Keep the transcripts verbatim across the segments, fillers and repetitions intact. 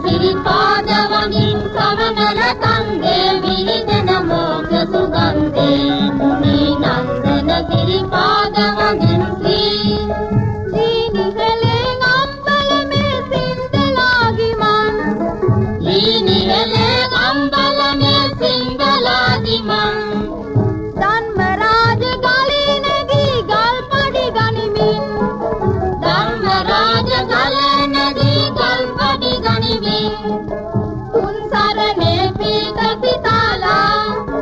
සිරිපාදවමින් සමනල කන්දේ විහිදෙන මෝක්ෂ සුගන්ධේ මුනි නන්දන සිරිපාදවමින් ශ්‍රී ලීනිහෙලෙන් අම්බලමේ සින්දලාගිමන් ලීනිහෙලෙන් අම්බලමේ සින්දලාගිමන් ධර්මරාජ ගලේ නැගී ගල්පඩි ගනිමින් ධර්මරාජ ගලේ නැගී ගල්පඩි ගනිමින් තුන් සරණේ පීත සිතාලා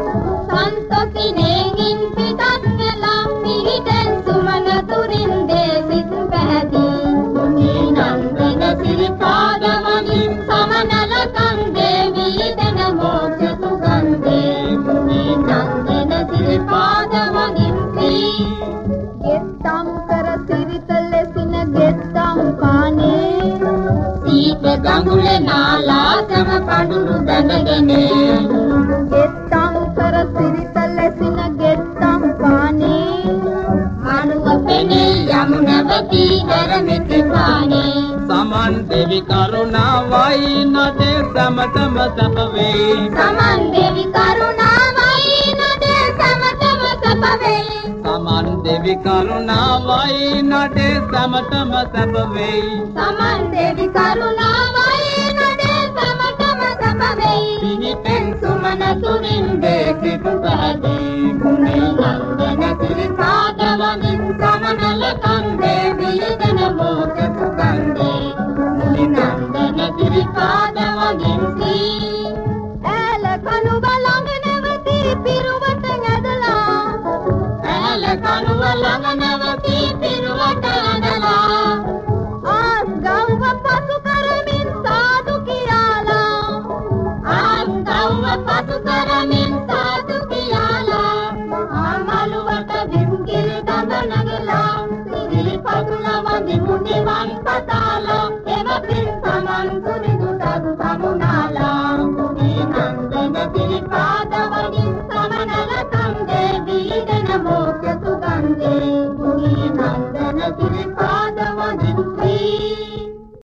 සන්තොසිනේ ගින් පිටත් වෙලා පිහිටෙන් සුමන තුරින් දේසිත පැහැදී මුනි නන්දන සිරිපාදවමින් සමනල කන්දේ විහිදෙන මෝක්ෂ සුගන්ධේ මුනි නන්දන සිරිපාදවමින් ශ්‍රී ගෙත්තම් කර සිරිත ලෙසින ගෙත්තම් කානේ සීත ගඟුලේ නාලා සම පඳුරු බැඳගෙන ගෙත්තම් කර සිරිත ලෙසින ගෙත්තම් කානේ මනුව පෙනේ යමුනවති දරමිත පානේ සමන් දෙවි කරුණාවයි නදේ සමතම සප වේ සමන් දෙවි කරුණාවයි නදේ සමතම සප වේ සමන් දෙවි කරුණාවයි නදේ සමතම සප වේ සමන් දෙවි කරුණාවයි නදේ සමතම සප වේ පිහිටෙන් සුමන තුරින් දේසිත පැහැදී මුනි නන්දන සිරිපාදවමින් සමනල කන්දේ විහිදෙන මෝක්ෂ සුගන්ධේ මුනි නන්දන සිරිපාදවමින් ශ්‍රී ඈල කනුව ළඟ නැවතී පිරුවට ඇදලා ඈල කනුව ළඟ නැවතී පිරුවට ඇදලා ආස් ගව්ව පසු කරමින් සාදු කියාලා ආස් ගව්ව පසු කරමින් සාදු කියාලා ආමලුවට විම්කිරි දඹ නැගලා සිරිල් පතුල වඳිමු නිවන් පතාලා එම පින් සමන් සුනිදුටත් සමුනාලා මුනි නන්දන සිරිපාදවමින් සමනල කන්දේ විහිදෙන මෝක්ෂ සුගන්ධේ මුනි නන්දන සිරිපාදවමින් ශ්‍රී